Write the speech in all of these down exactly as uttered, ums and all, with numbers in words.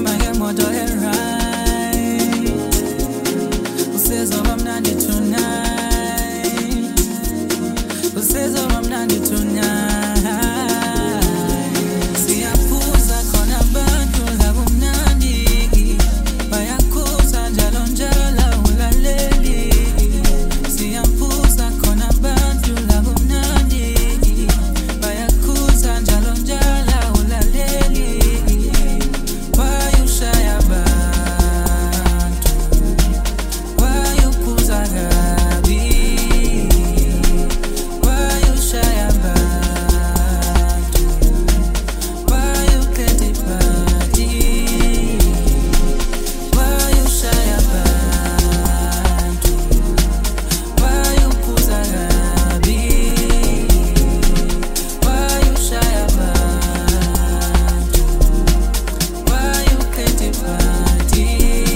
sihamba ngemoto e-right, usezoba mnandi tonight, usezoba mnandi tonight. Siyaphuza khona abantu labumnandi, bayakhuza njalo njalo ulaleli. Siyaphuza khona abantu labumnandi, bayakhuza njalo njalo ulaleli. Bayushaya abantu, bayuphuza kabi, bayushaya abantu, bayuphethe ibhadi, bayushaya abantu, bayuphuza kabi, bayushaya abantu, bayuphethe ibhadi.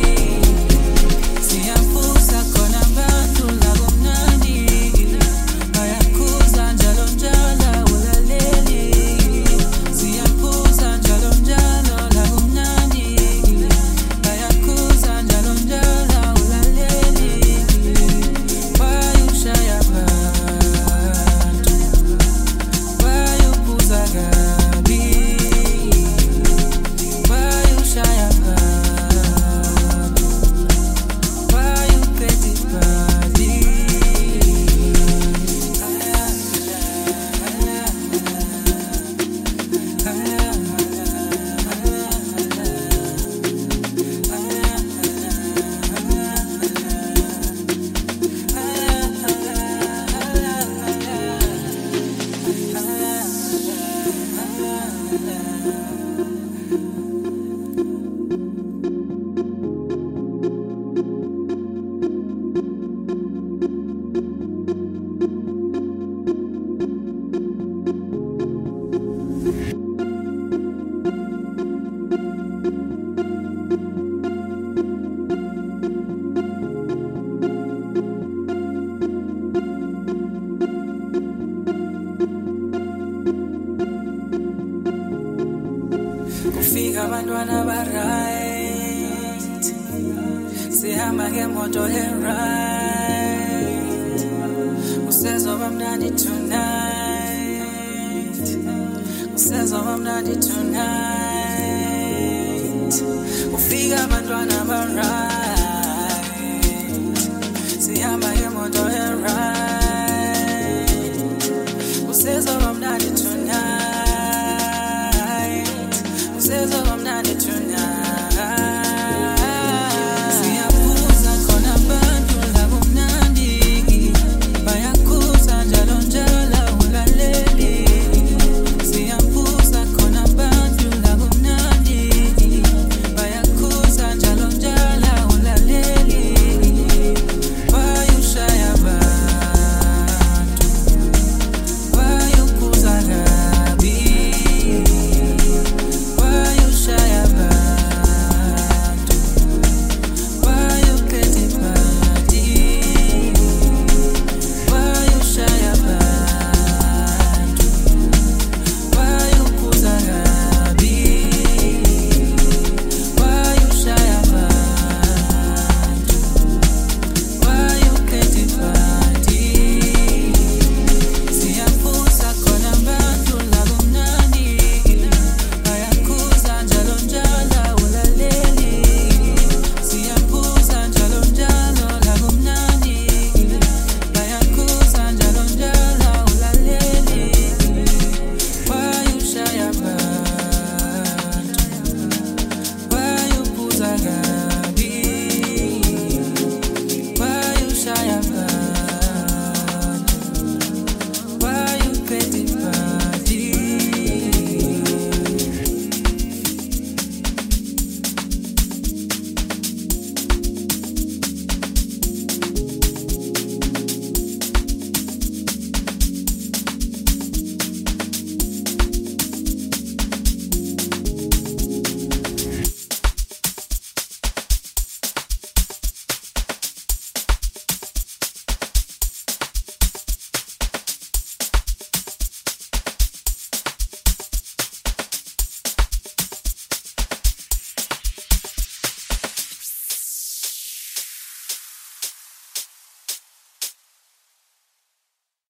Siyaphuza khona abantu labumnandi, bayakhuza njalo njalo ulaleli. Siyaphuza njalo njalo labumnandi, bayakhuza njalo njalo ulaleli. Bayushaya abantu, bayuphuza kabi, bayushaya abantu, bayuphethe ibhadi. Kufika abantwana ba-right, sihamba ngemoto e-right, usezoba mnandi tonight, usezoba mnandi tonight. Kufika abantwana ba-right, sihamba ngemoto e-right.